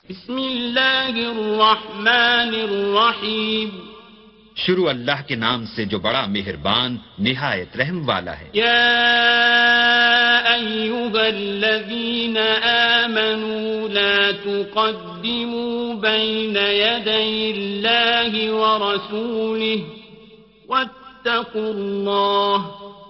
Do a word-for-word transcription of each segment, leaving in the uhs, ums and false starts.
بسم اللہ الرحمن الرحیم. شروع اللہ کے نام سے جو بڑا مہربان نہایت رحم والا ہے. یا ایھا الذین آمنوا لا تقدموا بین یدی اللہ ورسولہ واتقوا اللہ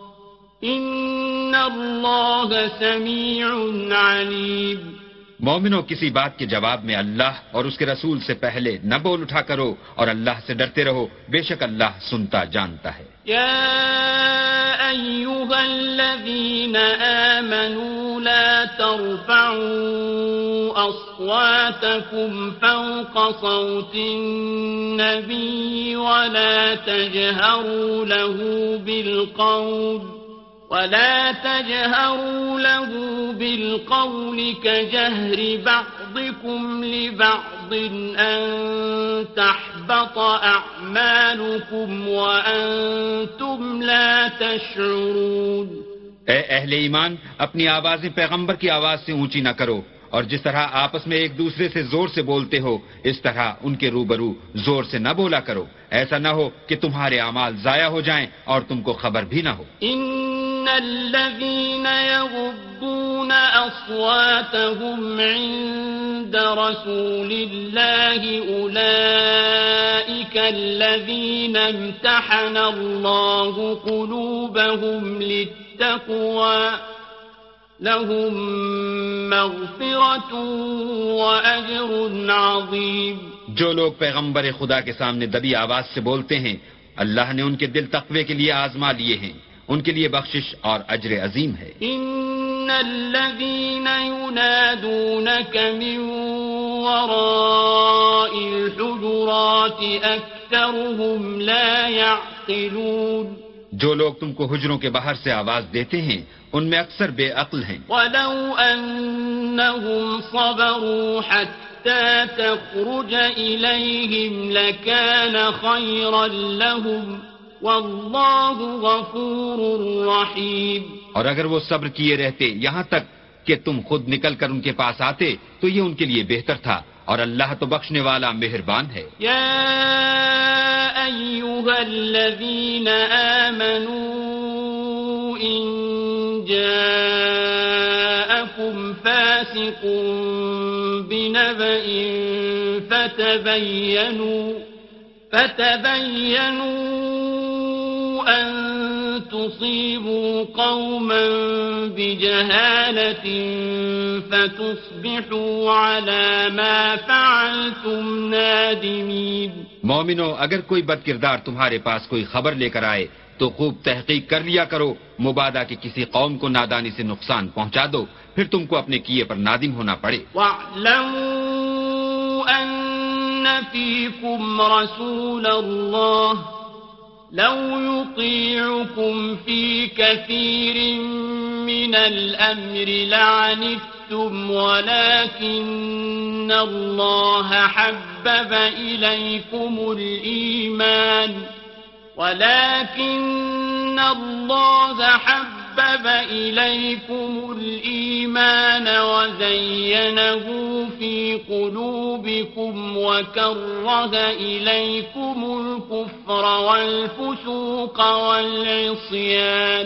ان اللہ سمیع علیم. مومنوں کسی بات کے جواب میں اللہ اور اس کے رسول سے پہلے نہ بول اٹھا کرو اور اللہ سے ڈرتے رہو، بے شک اللہ سنتا جانتا ہے. یا ایھا الذین آمنوا لا ترفعوا اصواتکم فوق صوت النبی ولا تجهروا له بالقول ولا تجهروا له بالقول كجهر بعضكم لبعض أن تحبط أعمالكم وأنتم لا تشعرون. اے اہل ایمان، اپنی آوازیں پیغمبر کی آواز سے اونچی نہ کرو، اور جس طرح آپس میں ایک دوسرے سے زور سے بولتے ہو اس طرح ان کے روبرو زور سے نہ بولا کرو، ایسا نہ ہو کہ تمہارے اعمال ضائع ہو جائیں اور تم کو خبر بھی نہ ہو. ان الذين يغضون اصواتهم عند رسول الله اولئك الذين امتحن الله قلوبهم للتقوى لهم مغفرة وأجر عظيم. جو لوگ پیغمبر خدا کے سامنے دبی آواز سے بولتے ہیں اللہ نے ان کے دل تقوی کے لیے آزما لیے ہیں، ان کے لیے بخشش اور اجر عظیم ہے. ان الذين ينادونك من وراء الحجرات اكثرهم لا يعقلون. جو لوگ تم کو حجروں کے باہر سے آواز دیتے ہیں ان میں اکثر بے عقل ہیں. ولو انهم صبروا حتى تخرج اليهم لكان خيرا لهم واللہ غفور رحیم. اور اگر وہ صبر کیے رہتے یہاں تک کہ تم خود نکل کر ان کے پاس آتے تو یہ ان کے لیے بہتر تھا، اور اللہ تو بخشنے والا مہربان ہے. یا ایھا الذین آمنوا ان جاءکم فاسق بنبأ فتبینوا فتبینوا أن تصيبوا قوما بجهالة فتصبحوا على ما فعلتم نادمين. مومنو، اگر کوئی بد کردار تمہارے پاس کوئی خبر لے کر آئے تو خوب تحقیق کر لیا کرو، مبادا کہ کسی قوم کو نادانی سے نقصان پہنچا دو پھر تم کو اپنے کیے پر نادم ہونا پڑے. وَاعْلَمُوا أَنَّ فِيكُمْ رَسُولَ اللَّهِ لو يطيعكم في كثير من الأمر لعنتم ولكن الله حبب إليكم الإيمان ولكن الله حبب إليكم الإيمان وزينه في قلوبكم وكره إليكم الكفر والفسوق والعصيان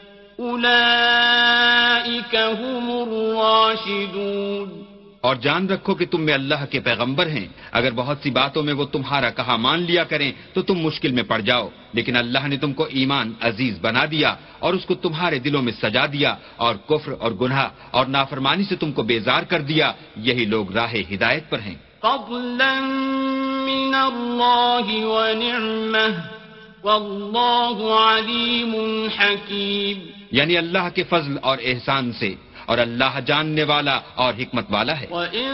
أولئك هم الراشدون. اور جان رکھو کہ تم میں اللہ کے پیغمبر ہیں، اگر بہت سی باتوں میں وہ تمہارا کہا مان لیا کریں تو تم مشکل میں پڑ جاؤ، لیکن اللہ نے تم کو ایمان عزیز بنا دیا اور اس کو تمہارے دلوں میں سجا دیا، اور کفر اور گناہ اور نافرمانی سے تم کو بیزار کر دیا، یہی لوگ راہ ہدایت پر ہیں. فضلا من اللہ ونعمہ واللہ علیم حکیم. یعنی اللہ کے فضل اور احسان سے، اور اللہ جاننے والا اور حکمت والا ہے. وَإِن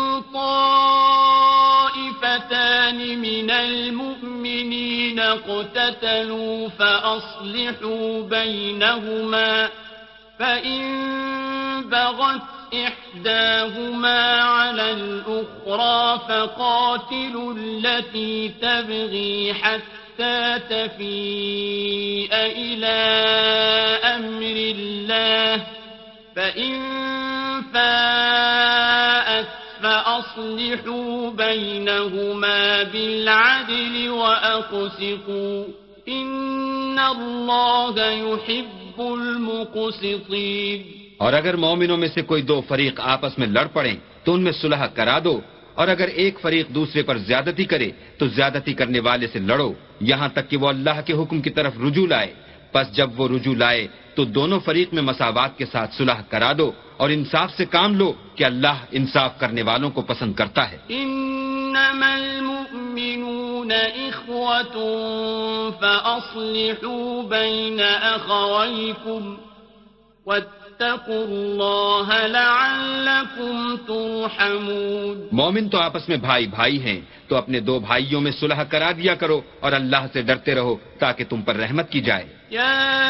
طَائِفَتَانِ مِنَ الْمُؤْمِنِينَ اقْتَتَلُوا فَأَصْلِحُوا بَيْنَهُمَا فَإِن بَغَتْ إِحْدَاهُمَا عَلَى الْأُخْرَى فَقَاتِلُوا الَّتِي تَبْغِي حَتَّى تَفِيءَ إِلَى أَمْرِ اللَّهِ فَإِن فَاءَتْ فَأَصْلِحُوا فأصلحوا بينهما بالعدل وأقسطوا إن الله يحب المقسطين. اور اگر مومنوں میں سے کوئی دو فریق آپس میں لڑ پڑیں تو ان میں صلح کرا دو، اور اگر ایک فریق دوسرے پر زیادتی کرے تو زیادتی کرنے والے سے لڑو یہاں تک کہ وہ اللہ کے حکم کی طرف رجوع لائے. پس جب وہ رجوع لائے تو دونوں فریق میں مساوات کے ساتھ صلح کرا دو اور انصاف سے کام لو کہ اللہ انصاف کرنے والوں کو پسند کرتا ہے. انما المؤمنون اخوة فاصلحوا بين اخويكم واتقوا الله لعلكم ترحمون. مومن تو آپس میں بھائی بھائی ہیں تو اپنے دو بھائیوں میں صلح کرا دیا کرو اور اللہ سے ڈرتے رہو تاکہ تم پر رحمت کی جائے. يا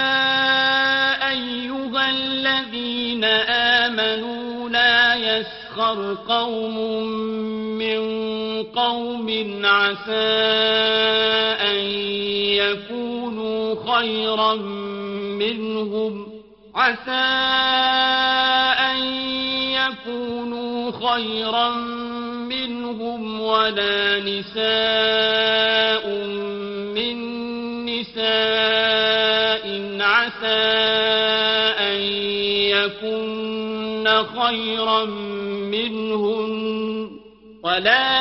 أيها الذين آمنوا لا يسخر قوم من قوم عسى أن يكونوا خيرا منهم عسى أن يكونوا خيرا منهم ولا نساء من نساء عسى أن يكن خيرا منهن ولا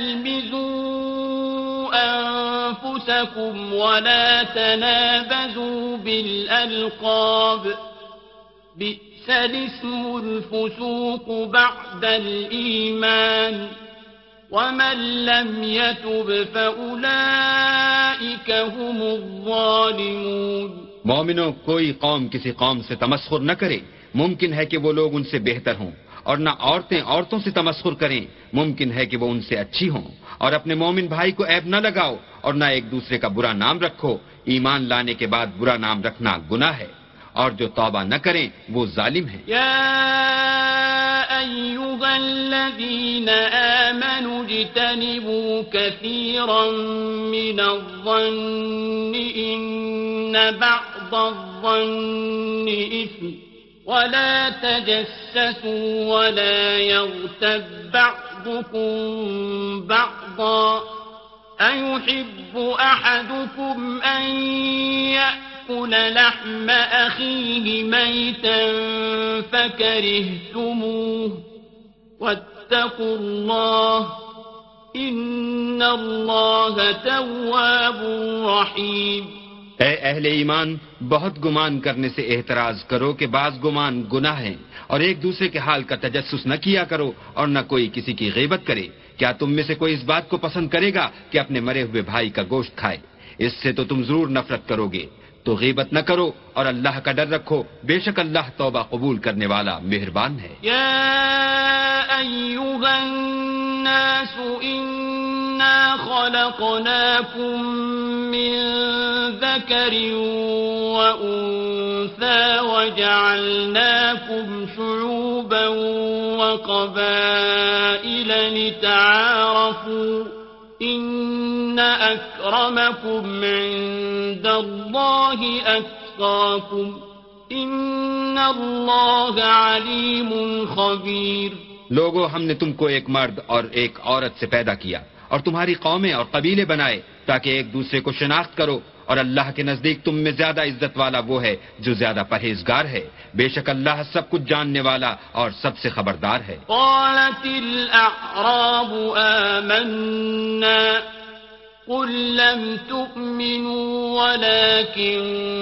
تلمزوا أنفسكم ولا تنابزوا بالألقاب بئس الاسم الفسوق بعد الإيمان ومن لم يتب فأولئك هم الظالمون. مومنوں کوئی قوم کسی قوم سے تمسخر نہ کرے، ممکن ہے کہ وہ لوگ ان سے بہتر ہوں، اور نہ عورتیں عورتوں سے تمسخر کریں، ممکن ہے کہ وہ ان سے اچھی ہوں. اور اپنے مومن بھائی کو عیب نہ لگاؤ اور نہ ایک دوسرے کا برا نام رکھو. ایمان لانے کے بعد برا نام رکھنا گناہ ہے، اور جو توبہ نہ کریں وہ ظالم ہیں. يا أيها الذين آمنوا اجتنبوا كثيرا من الظن إن بعض الظن إثم ولا تجسسوا ولا يغتب بعضكم بعضا أيحب أحدكم أن يأكل لحم أخيه ميتا فكرهتموه واتقوا الله إن الله تواب رحيم. اے اہل ایمان، بہت گمان کرنے سے احتراز کرو کہ بعض گمان گناہ ہیں، اور ایک دوسرے کے حال کا تجسس نہ کیا کرو اور نہ کوئی کسی کی غیبت کرے. کیا تم میں سے کوئی اس بات کو پسند کرے گا کہ اپنے مرے ہوئے بھائی کا گوشت کھائے؟ اس سے تو تم ضرور نفرت کرو گے. تو غیبت نہ کرو اور اللہ کا ڈر رکھو، بے شک اللہ توبہ قبول کرنے والا مہربان ہے. یا ایھا الناس انا خلقناکم من ذکر وانثى وجعلناکم شعوبا وقبائل لتعارفوا إن أكرمكم عند الله أتقاكم إن الله عليم خبير. لوگو، ہم نے تم کو ایک مرد اور ایک عورت سے پیدا کیا اور تمہاری قومیں اور قبیلے بنائے تاکہ ایک دوسرے کو شناخت کرو، اور اللہ کے نزدیک تم میں زیادہ عزت والا وہ ہے جو زیادہ پرہیزگار ہے. بے شک اللہ سب کچھ جاننے والا اور سب سے خبردار ہے. قالت الأعراب آمنا قل لم تؤمنوا ولكن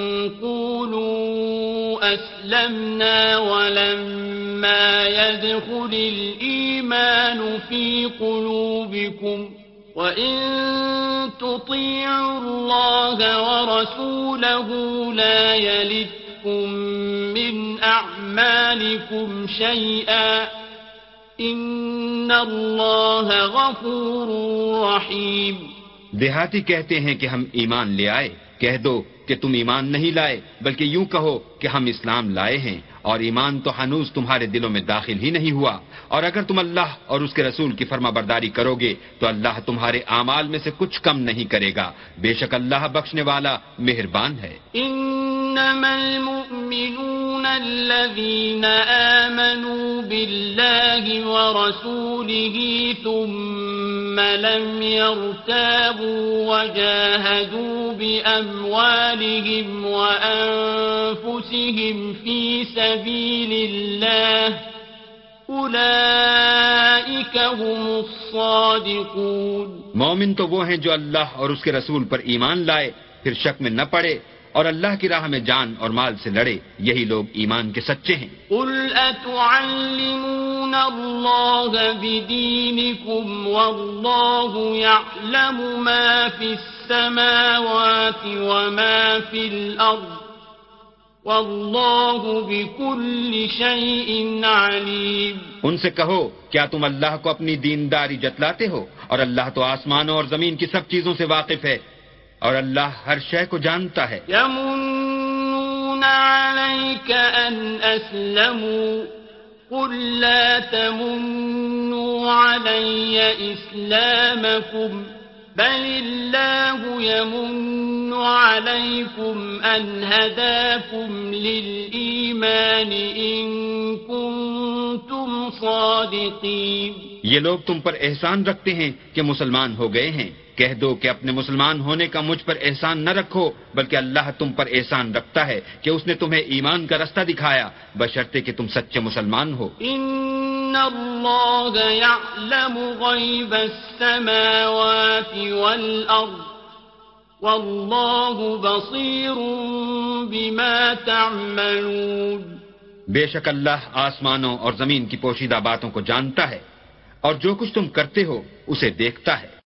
قولوا أسلمنا ولما يدخل الإيمان في قلوبكم وَإِن تُطِيعُوا اللَّهَ وَرَسُولَهُ لَا يَلِتْكُم مِّنْ أَعْمَالِكُمْ شَيْئًا إِنَّ اللَّهَ غَفُورٌ رَّحِيمٌ. دیہاتی کہتے ہیں کہ ہم ایمان لے آئے. کہہ دو کہ تم ایمان نہیں لائے، بلکہ یوں کہو کہ ہم اسلام لائے ہیں، اور ایمان تو ہنوز تمہارے دلوں میں داخل ہی نہیں ہوا. اور اگر تم اللہ اور اس کے رسول کی فرما برداری کرو گے تو اللہ تمہارے اعمال میں سے کچھ کم نہیں کرے گا. بے شک اللہ بخشنے والا مہربان ہے. انما المؤمنون الذين آمنوا بالله ورسوله ثم لم يرتابوا وجاهدوا بأموالهم وأنفسهم في سبيل الله أولئك هم الصادقون. مومن تو وہ ہیں جو اللہ اور اس کے رسول پر ایمان لائے پھر شک میں نہ پڑے اور اللہ کی راہ میں جان اور مال سے لڑے، یہی لوگ ایمان کے سچے ہیں. قل أتعلمون الله بدينكم والله يعلم ما في السماوات وما في الأرض والله بكل شيء عليم. ان سے کہو کیا تم اللہ کو اپنی دینداری جتلاتے ہو، اور اللہ تو آسمانوں اور زمین کی سب چیزوں سے واقف ہے اور اللہ ہر شے کو جانتا ہے. يمنون عليك أن أسلموا قل لا تمنوا علي إسلامكم بل الله يمن عليكم أن هداكم للإيمان إن كنتم صادقين. یہ لوگ تم پر احسان رکھتے ہیں کہ مسلمان ہو گئے ہیں. کہہ دو کہ اپنے مسلمان ہونے کا مجھ پر احسان نہ رکھو، بلکہ اللہ تم پر احسان رکھتا ہے کہ اس نے تمہیں ایمان کا رستہ دکھایا بشرطے کہ تم سچے مسلمان ہو. ان اللہ یعلم غیب السماوات والارض واللہ بصیر بما تعملون. بے شک اللہ آسمانوں اور زمین کی پوشیدہ باتوں کو جانتا ہے اور جو کچھ تم کرتے ہو اسے دیکھتا ہے.